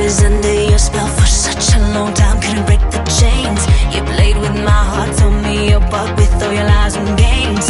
was under your spell for such a long time, couldn't break the chains. You played with my heart, tore me apart with all your lies and games.